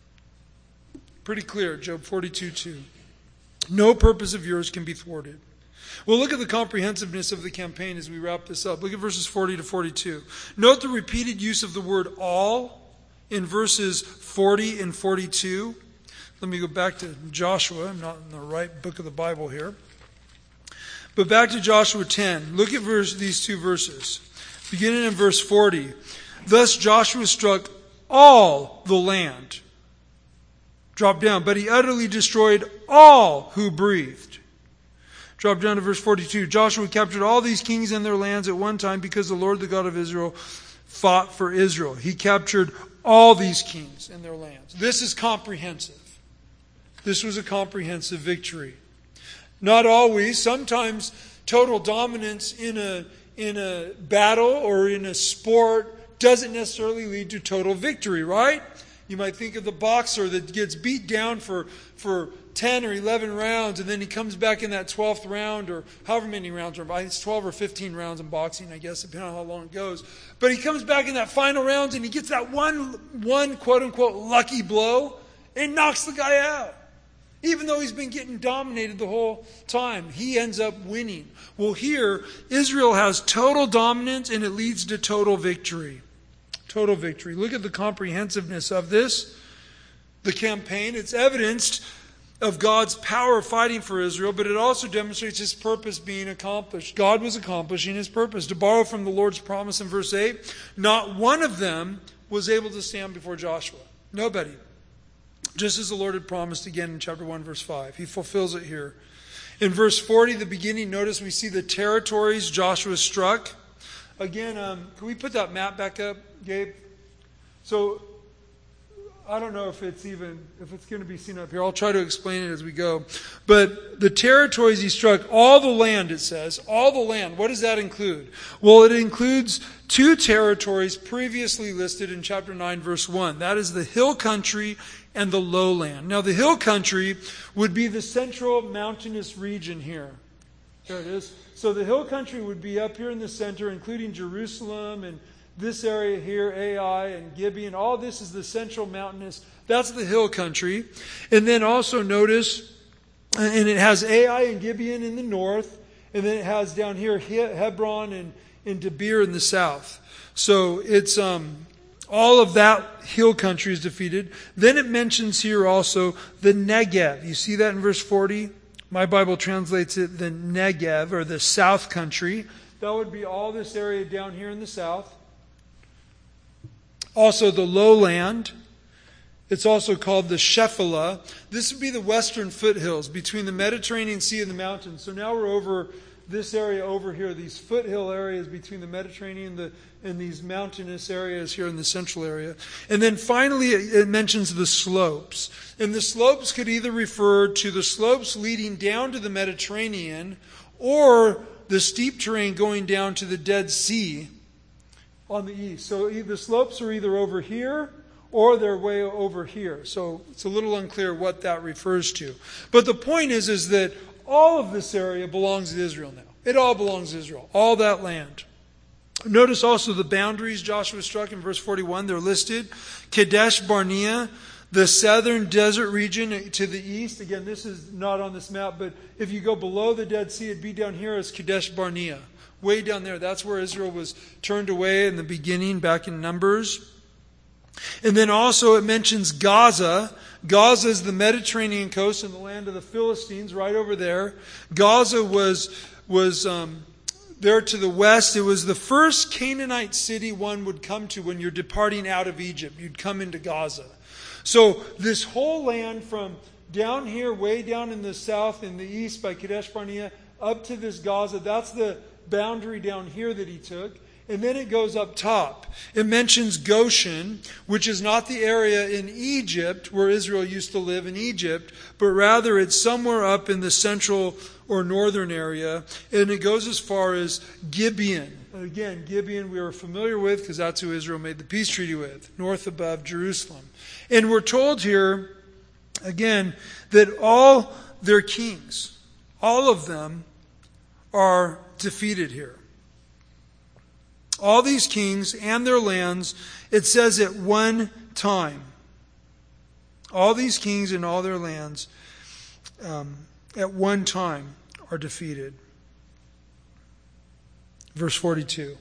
Pretty clear, Job 42:2. No purpose of yours can be thwarted. Well, look at the comprehensiveness of the campaign as we wrap this up. Look at verses 40 to 42. Note the repeated use of the word all in verses 40 and 42. Let me go back to Joshua. I'm not in the right book of the Bible here. But back to Joshua 10. Look at these two verses. Beginning in verse 40. Thus Joshua struck all the land. Drop down. But he utterly destroyed all who breathed. Drop down to verse 42. Joshua captured all these kings and their lands at one time because the Lord, the God of Israel, fought for Israel. He captured all these kings and their lands. This is comprehensive. This was a comprehensive victory. Not always. Sometimes total dominance in a battle or in a sport doesn't necessarily lead to total victory, right? You might think of the boxer that gets beat down for 10 or 11 rounds, and then he comes back in that 12th round, or however many rounds. It's 12 or 15 rounds in boxing, I guess, depending on how long it goes. But he comes back in that final round, and he gets that one quote-unquote lucky blow, and knocks the guy out. Even though he's been getting dominated the whole time, he ends up winning. Well, here, Israel has total dominance, and it leads to total victory. Total victory. Look at the comprehensiveness of this. The campaign, it's evidenced of God's power fighting for Israel, but it also demonstrates his purpose being accomplished. God was accomplishing his purpose. To borrow from the Lord's promise in verse 8, not one of them was able to stand before Joshua. Nobody. Just as the Lord had promised again in chapter 1, verse 5. He fulfills it here. In verse 40, the beginning, notice we see the territories Joshua struck. Again, can we put that map back up, Gabe? So, I don't know if it's going to be seen up here. I'll try to explain it as we go. But the territories he struck, all the land, it says. All the land. What does that include? Well, it includes two territories previously listed in chapter 9, verse 1. That is the hill country and the lowland. Now, the hill country would be the central mountainous region here. There it is. So the hill country would be up here in the center, including Jerusalem and this area here, Ai and Gibeon. All this is the central mountainous. That's the hill country. And then also notice, and it has Ai and Gibeon in the north. And then it has down here Hebron and Debir in the south. So it's all of that hill country is defeated. Then it mentions here also the Negev. You see that in verse 40? My Bible translates it the Negev, or the south country. That would be all this area down here in the south. Also the lowland. It's also called the Shephelah. This would be the western foothills between the Mediterranean Sea and the mountains. So now we're over this area over here, these foothill areas between the Mediterranean and these mountainous areas here in the central area. And then finally it mentions the slopes. And the slopes could either refer to the slopes leading down to the Mediterranean or the steep terrain going down to the Dead Sea on the east. So the slopes are either over here or they're way over here. So it's a little unclear what that refers to. But the point is that all of this area belongs to Israel now. It all belongs to Israel. All that land. Notice also the boundaries Joshua struck in verse 41. They're listed. Kadesh Barnea, the southern desert region to the east. Again, this is not on this map, but if you go below the Dead Sea, it'd be down here as Kadesh Barnea. Way down there. That's where Israel was turned away in the beginning, back in Numbers. And then also it mentions Gaza. Gaza is the Mediterranean coast and the land of the Philistines, right over there. Gaza was there to the west. It was the first Canaanite city one would come to when you're departing out of Egypt. You'd come into Gaza. So this whole land from down here, way down in the south, in the east by Kadesh Barnea, up to this Gaza, that's the boundary down here that he took. And then it goes up top. It mentions Goshen, which is not the area in Egypt where Israel used to live in Egypt, but rather it's somewhere up in the central or northern area. And it goes as far as Gibeon. Again, Gibeon we are familiar with because that's who Israel made the peace treaty with, north above Jerusalem. And we're told here, again, that all their kings, all of them, are defeated here. All these kings and their lands, it says at one time. All these kings and all their lands at one time are defeated. Verse 42.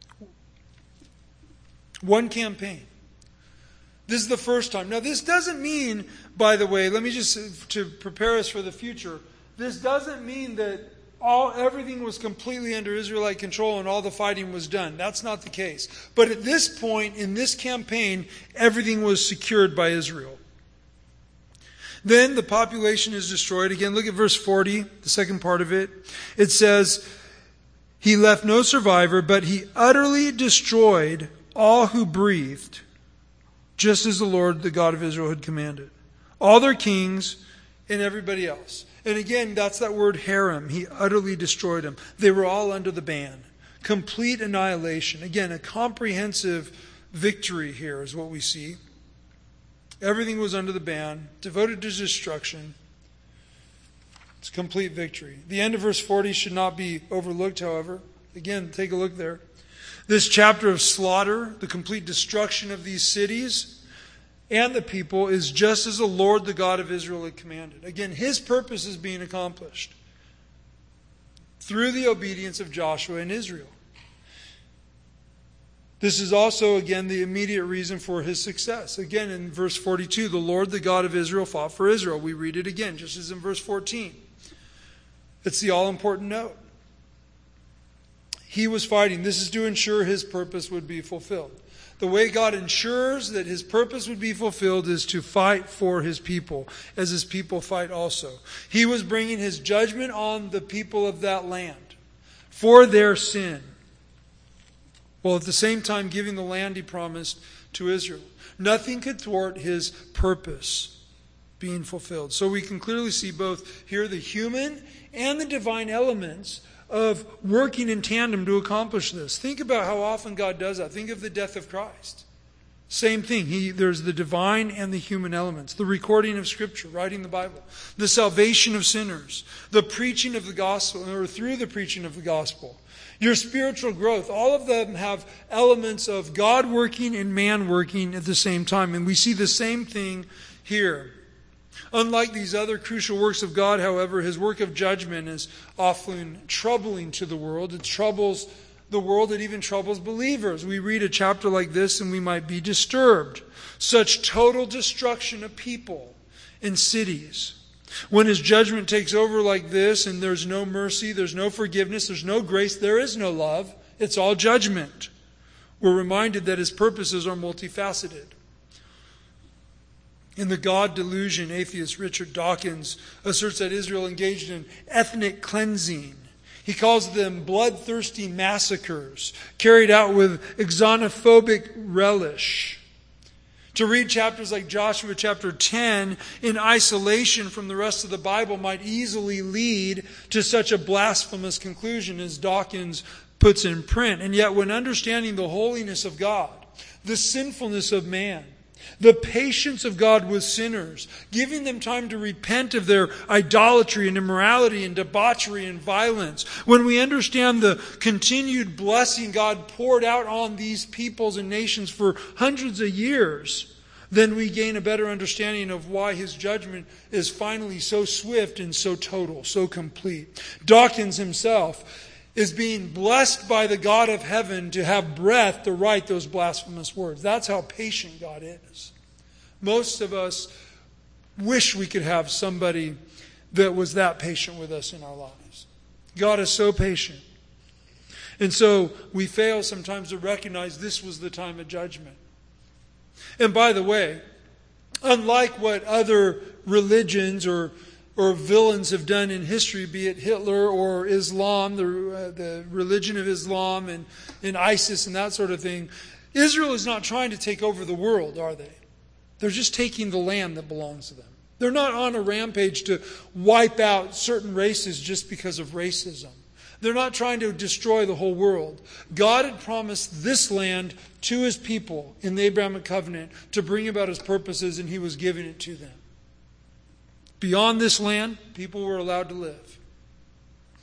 One campaign. This is the first time. Now this doesn't mean, by the way, let me just, to prepare us for the future, this doesn't mean that everything was completely under Israelite control and all the fighting was done. That's not the case. But at this point, in this campaign, everything was secured by Israel. Then the population is destroyed. Again, look at verse 40, the second part of it. It says, he left no survivor, but he utterly destroyed all who breathed, just as the Lord, the God of Israel, had commanded. All their kings and everybody else. And again, that's that word harem. He utterly destroyed them. They were all under the ban. Complete annihilation. Again, a comprehensive victory here is what we see. Everything was under the ban, devoted to destruction. It's complete victory. The end of verse 40 should not be overlooked, however. Again, take a look there. This chapter of slaughter, the complete destruction of these cities and the people, is just as the Lord, the God of Israel, had commanded. Again, his purpose is being accomplished through the obedience of Joshua and Israel. This is also, again, the immediate reason for his success. Again, in verse 42, the Lord, the God of Israel, fought for Israel. We read it again, just as in verse 14. It's the all-important note. He was fighting. This is to ensure his purpose would be fulfilled. The way God ensures that his purpose would be fulfilled is to fight for his people, as his people fight also. He was bringing his judgment on the people of that land for their sin, while at the same time giving the land he promised to Israel. Nothing could thwart his purpose being fulfilled. So we can clearly see both here the human and the divine elements of working in tandem to accomplish this. Think about how often God does that. Think of the death of Christ. Same thing. There's the divine and the human elements. The recording of Scripture, writing the Bible. The salvation of sinners. The preaching of the gospel, or through the preaching of the gospel. Your spiritual growth. All of them have elements of God working and man working at the same time. And we see the same thing here. Unlike these other crucial works of God, however, his work of judgment is often troubling to the world. It troubles the world. It even troubles believers. We read a chapter like this and we might be disturbed. Such total destruction of people and cities. When his judgment takes over like this and there's no mercy, there's no forgiveness, there's no grace, there is no love. It's all judgment. We're reminded that his purposes are multifaceted. In the God delusion, atheist Richard Dawkins asserts that Israel engaged in ethnic cleansing. He calls them bloodthirsty massacres carried out with xenophobic relish. To read chapters like Joshua chapter 10 in isolation from the rest of the Bible might easily lead to such a blasphemous conclusion as Dawkins puts in print. And yet when understanding the holiness of God, the sinfulness of man, the patience of God with sinners, giving them time to repent of their idolatry and immorality and debauchery and violence. When we understand the continued blessing God poured out on these peoples and nations for hundreds of years, then we gain a better understanding of why his judgment is finally so swift and so total, so complete. Dawkins himself is being blessed by the God of heaven to have breath to write those blasphemous words. That's how patient God is. Most of us wish we could have somebody that was that patient with us in our lives. God is so patient. And so we fail sometimes to recognize this was the time of judgment. And by the way, unlike what other religions or villains have done in history, be it Hitler or Islam, the religion of Islam and ISIS and that sort of thing, Israel is not trying to take over the world, are they? They're just taking the land that belongs to them. They're not on a rampage to wipe out certain races just because of racism. They're not trying to destroy the whole world. God had promised this land to his people in the Abrahamic covenant to bring about his purposes, and he was giving it to them. Beyond this land, people were allowed to live.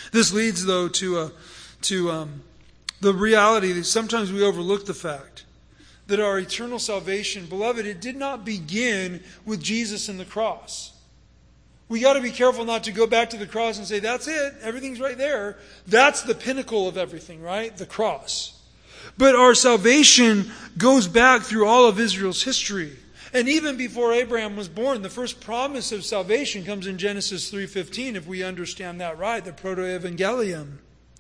This leads, though, to the reality that sometimes we overlook the fact that our eternal salvation, beloved, it did not begin with Jesus and the cross. We got to be careful not to go back to the cross and say, that's it, everything's right there. That's the pinnacle of everything, right? The cross. But our salvation goes back through all of Israel's history. And even before Abraham was born, the first promise of salvation comes in Genesis 3:15, if we understand that right, the proto-evangelium.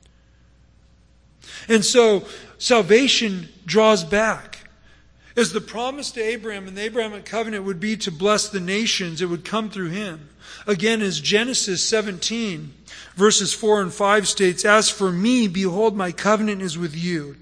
And so salvation draws back. As the promise to Abraham and the Abrahamic covenant would be to bless the nations, it would come through him. Again, as Genesis 17, verses 4 and 5 states, as for me, behold, my covenant is with you.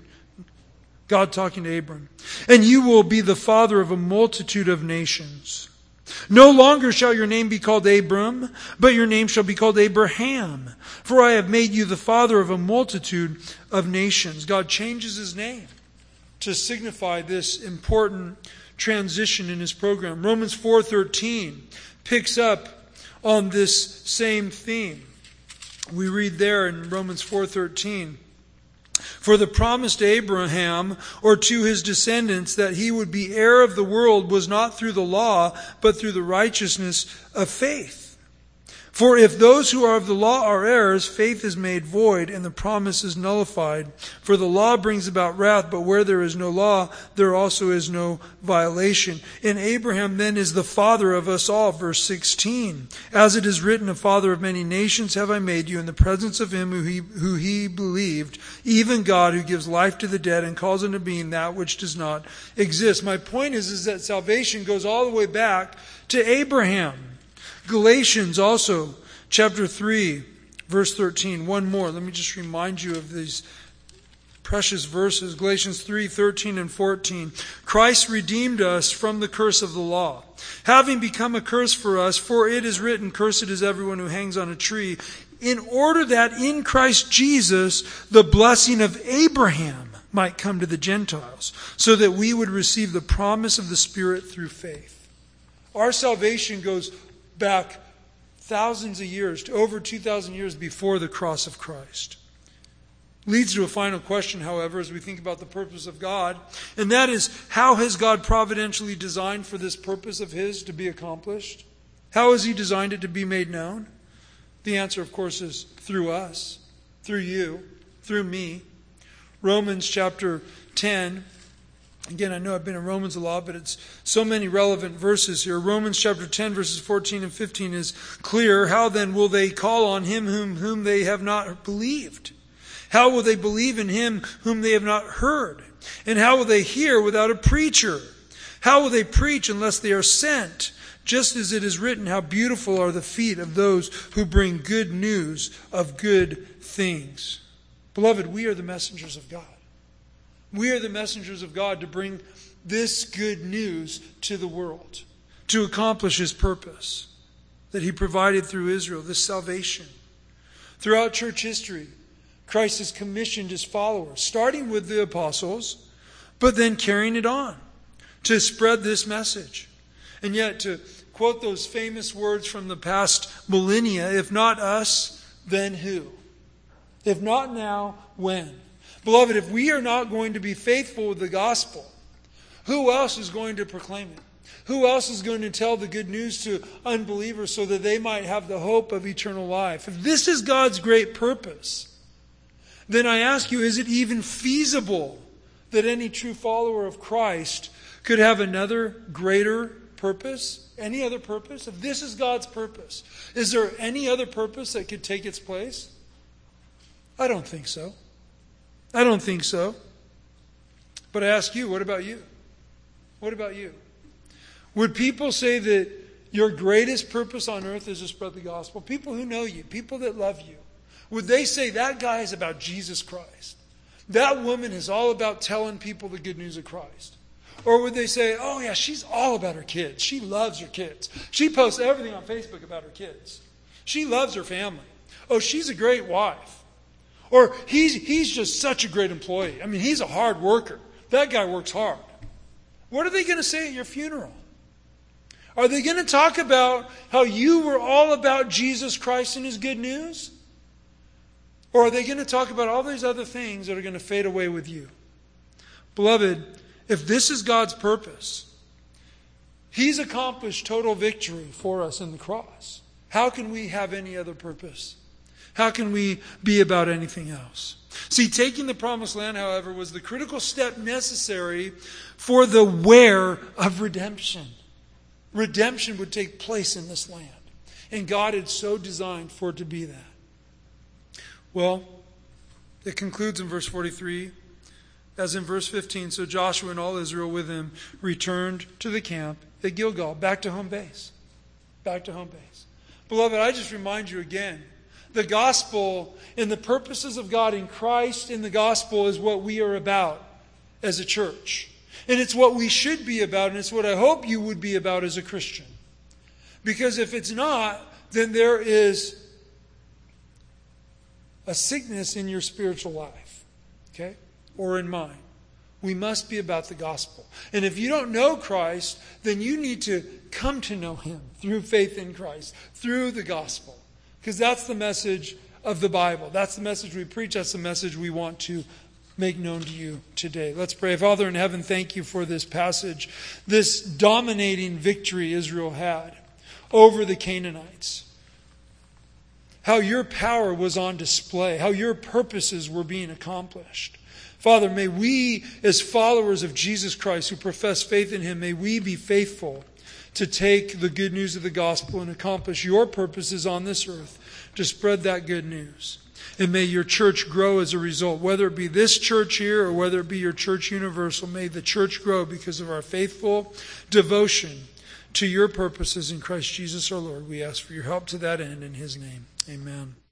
God talking to Abram. And you will be the father of a multitude of nations. No longer shall your name be called Abram, but your name shall be called Abraham. For I have made you the father of a multitude of nations. God changes his name to signify this important transition in his program. Romans 4:13 picks up on this same theme. We read there in Romans 4:13, for the promise to Abraham or to his descendants that he would be heir of the world was not through the law, but through the righteousness of faith. For if those who are of the law are heirs, faith is made void and the promise is nullified. For the law brings about wrath, but where there is no law, there also is no violation. And Abraham then is the father of us all, verse 16. As it is written, a father of many nations have I made you in the presence of him who he believed, even God who gives life to the dead and calls into being that which does not exist. My point is that salvation goes all the way back to Abraham. Galatians also, chapter 3, verse 13. One more. Let me just remind you of these precious verses. Galatians 3, 13 and 14. Christ redeemed us from the curse of the law, having become a curse for us, for it is written, cursed is everyone who hangs on a tree, in order that in Christ Jesus the blessing of Abraham might come to the Gentiles, so that we would receive the promise of the Spirit through faith. Our salvation goes back thousands of years, to over 2,000 years before the cross of Christ. Leads to a final question, however, as we think about the purpose of God, and that is, how has God providentially designed for this purpose of his to be accomplished? How has he designed it to be made known? The answer, of course, is through us, through you, through me. Romans chapter 10. Again, I know I've been in Romans a lot, but it's so many relevant verses here. Romans chapter 10, verses 14 and 15 is clear. How then will they call on him whom they have not believed? How will they believe in him whom they have not heard? And how will they hear without a preacher? How will they preach unless they are sent? Just as it is written, how beautiful are the feet of those who bring good news of good things. Beloved, we are the messengers of God. We are the messengers of God to bring this good news to the world, to accomplish his purpose that he provided through Israel, this salvation. Throughout church history, Christ has commissioned his followers, starting with the apostles, but then carrying it on to spread this message. And yet, to quote those famous words from the past millennia, if not us, then who? If not now, when? Beloved, if we are not going to be faithful with the gospel, who else is going to proclaim it? Who else is going to tell the good news to unbelievers so that they might have the hope of eternal life? If this is God's great purpose, then I ask you, is it even feasible that any true follower of Christ could have another greater purpose? Any other purpose? If this is God's purpose, is there any other purpose that could take its place? I don't think so. I don't think so. But I ask you, what about you? What about you? Would people say that your greatest purpose on earth is to spread the gospel? People who know you, people that love you, would they say that guy is about Jesus Christ? That woman is all about telling people the good news of Christ? Or would they say, oh yeah, she's all about her kids. She loves her kids. She posts everything on Facebook about her kids. She loves her family. Oh, she's a great wife. Or he's just such a great employee. I mean, he's a hard worker. That guy works hard. What are they going to say at your funeral? Are they going to talk about how you were all about Jesus Christ and his good news? Or are they going to talk about all these other things that are going to fade away with you? Beloved, if this is God's purpose, He's accomplished total victory for us in the cross. How can we have any other purpose? How can we be about anything else? See, taking the promised land, however, was the critical step necessary for the where of redemption. Redemption would take place in this land. And God had so designed for it to be that. Well, it concludes in verse 43. As in verse 15, so Joshua and all Israel with him returned to the camp at Gilgal. Back to home base. Back to home base. Beloved, I just remind you again, the gospel and the purposes of God in Christ in the gospel is what we are about as a church. And it's what we should be about, and it's what I hope you would be about as a Christian. Because if it's not, then there is a sickness in your spiritual life. Okay? Or in mine. We must be about the gospel. And if you don't know Christ, then you need to come to know Him through faith in Christ, through the gospel. Because that's the message of the Bible. That's the message we preach. That's the message we want to make known to you today. Let's pray. Father in heaven, thank you for this passage, this dominating victory Israel had over the Canaanites. How your power was on display, how your purposes were being accomplished. Father, may we, as followers of Jesus Christ who profess faith in Him, may we be faithful to take the good news of the gospel and accomplish your purposes on this earth to spread that good news. And may your church grow as a result. Whether it be this church here or whether it be your church universal, may the church grow because of our faithful devotion to your purposes in Christ Jesus our Lord. We ask for your help to that end in His name. Amen.